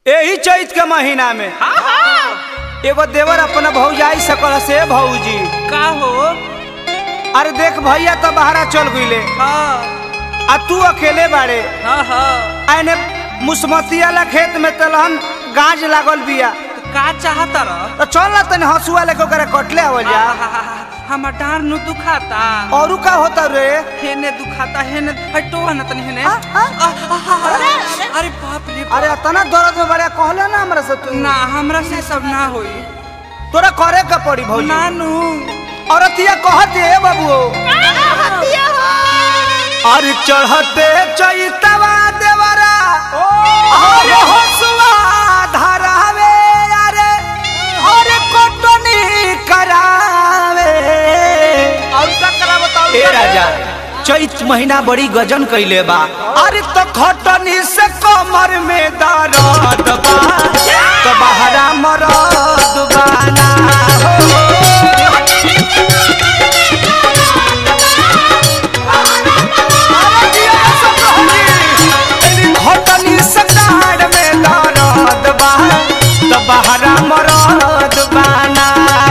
यही चैत के महीना में एगो देवर अपना भौजाई सकल से भौजी का हो। अरे देख भैया तो बहरा चल गईले आ तू अकेले बाड़े। आने मुसमतिया ला खेत में तलहन गाज लागल बिया तो का चाहता रह तो चल ना तने हसुआ लेके ओकरा कटले आवल जा। हमर डार नु दुखाता औरू का होता रे हेने दुखाता हेने हटो न तनी हेने। अरे बाप रे अरे इतना दर्द में बड़ा कहले ना हमरा से तू ना हमरा से सब ना होई तोरा करे का पड़ी भौजी नानू औरतिया कहत है बाबू अरे चढ़ते चैतवा देवरा अरे हसुआ धरावे अरे अरे कोटनी करावे और का करा बताओ ए राजा चैत महीना बड़ी गजन कइले बा। अरे तो खटनी से कमर में दर्द बा तो बहरा मरद बाना खटनी से डाढ़ में दर्द बा तो बहरा मरद बाना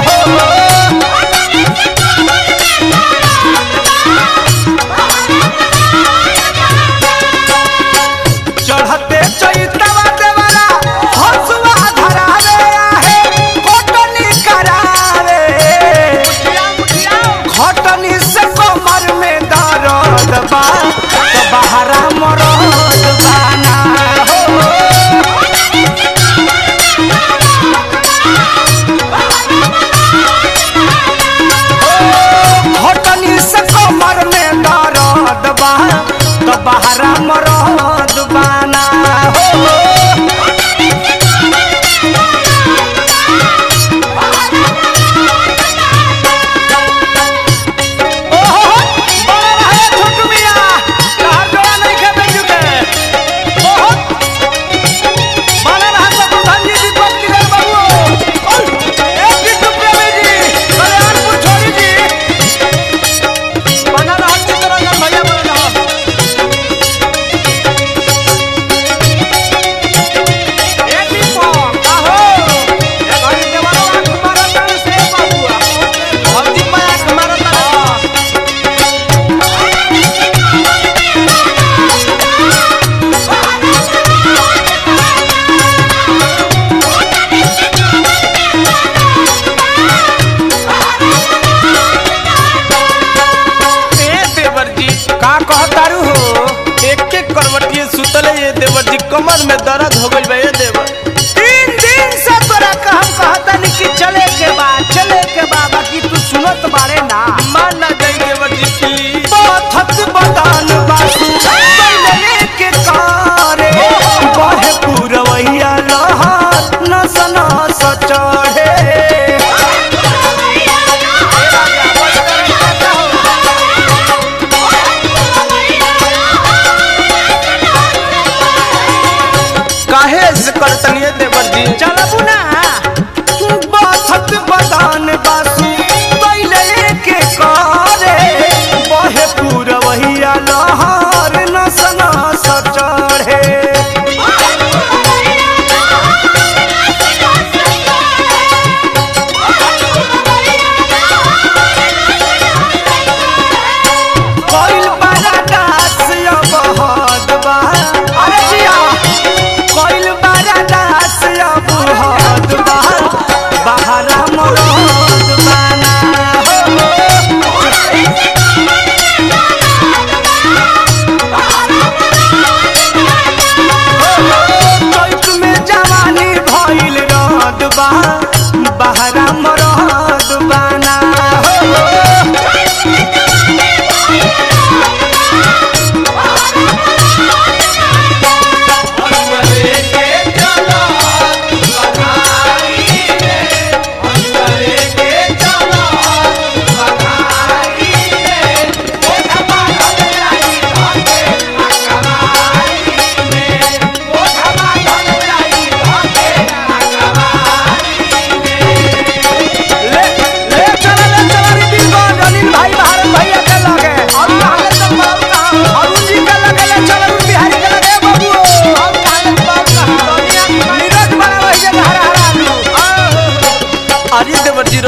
चढ़ते चैतवा देवरा हसुआ धरावे आहे कोटनी करावे खटनी से कमर में दर्द बा तो बहरा मरद बाना खटनी से कमर में दर्द बा तो बहरा मरद बाना कमर में दर्द हो गई भैया देवर 3 दिन से तोरा हम कहता नहीं कि चले के बाद बाकी तू सुनत बारे ना मान ना जाई देवर जी प्लीज पथत बदान बासु बैले के कारे बहे पुरवैया लहर नसना सचढ़े काहे से करतनिए देवर जी चलबू ना बाथत बदान बासु बैले के कारे बहे पुरवैया लहर नसना सचढ़े कोइल बड़ा दास अब हद बा अरे जिया कोइल बड़ा दास अब हद बा बहरा मरद बा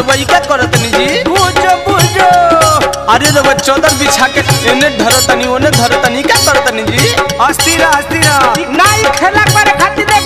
रउआ ई का करतनी जी? बुझो बुझो अरे रउआ चौदर बिछा के एने धरतनी ओने धरतनी का करतनी जी? अस्थिर अस्थिर नहीं खेला करे खातिर